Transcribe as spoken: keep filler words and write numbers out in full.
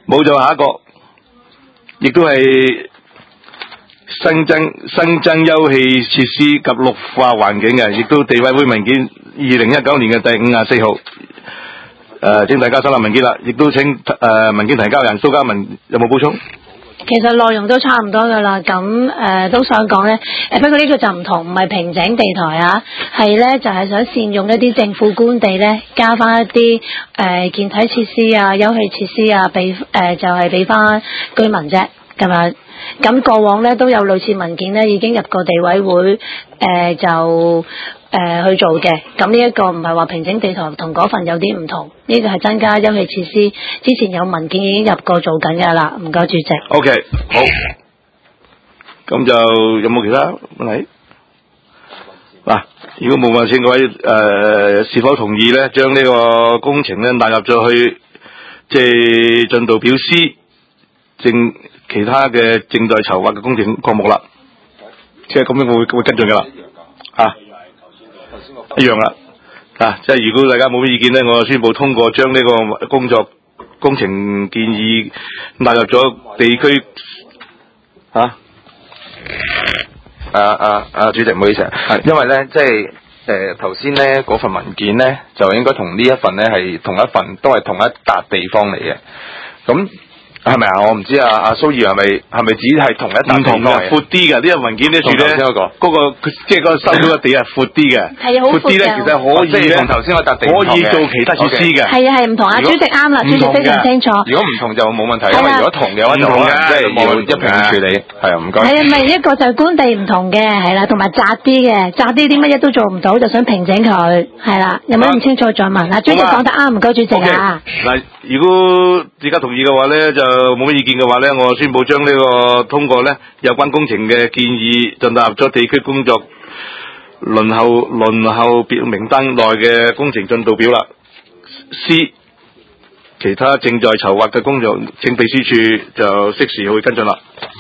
冇就下一個，亦都係新增新增休憩設施及綠化環境嘅，亦都地委會文件二零一九年嘅第五十四號。誒、呃，請大家收納文件啦，亦都請誒、呃、文件提交人蘇嘉文有冇補充？ 其實內容都差唔多噶啦，咁誒、呃、都想講咧，誒不過呢個就唔同，唔係平整地台啊，係咧就係、是、想善用一啲政府官地咧，加翻一啲誒、呃、健體設施啊、休憩設施啊，俾誒、呃、就係俾翻居民啫，咁樣。咁過往咧都有類似文件咧，已經入過地委會，誒、呃、就誒、呃、去做嘅。咁呢一個唔係話平整地台，同嗰份有啲唔同。呢、這個係增加休憩設施，之前有文件已經入過做緊㗎啦。唔該，主席。 O、okay, K， 好。咁就有冇其他問題？嗱、啊，如果冇問題，請各位誒、呃、是否同意咧，將呢個工程咧納入咗去，即係進度表 C 正。其他嘅正在籌劃嘅工程項目啦，即係咁樣會會跟進噶啦，吓、啊，一樣啦，啊，即係如果大家冇咩意見咧，我宣布通過將呢個工作工程建議納入咗地區，吓、啊， 啊啊啊，主席唔好意思，係因為咧即係誒頭先咧嗰份文件咧就應該同呢一份咧係同一份，都係同一笪地方嚟嘅，咁。係咪啊？我唔知啊。阿蘇怡係咪係咪只係同一笪地方？唔同嘅，闊啲嘅。呢個文件呢處咧，嗰、那個即係個收到嘅地係闊啲嘅。係啊，好闊啲咧，其實可以咧，同頭先嗰笪地可以做其他設施嘅。係啊，係唔同啊。主席啱啦，主席非常清楚。如果唔同就冇問題，因為如果同嘅話就可能即係要一併處理。係啊，唔該。係啊，咪一個就係官地唔同嘅，係啦，同埋窄啲嘅，窄啲啲乜嘢都做唔到，就想平整佢，係啦。有冇唔清楚再問啊？主席講得啱，唔該主席啊。嗱，如果大家同意嘅話咧，就冇乜意見嘅話咧，我宣布將呢個通過咧有關工程嘅建議就納入咗地區工作輪候輪候表名單內嘅工程進度表啦。C 其他正在籌劃嘅工作，請秘書處就適時去跟進啦。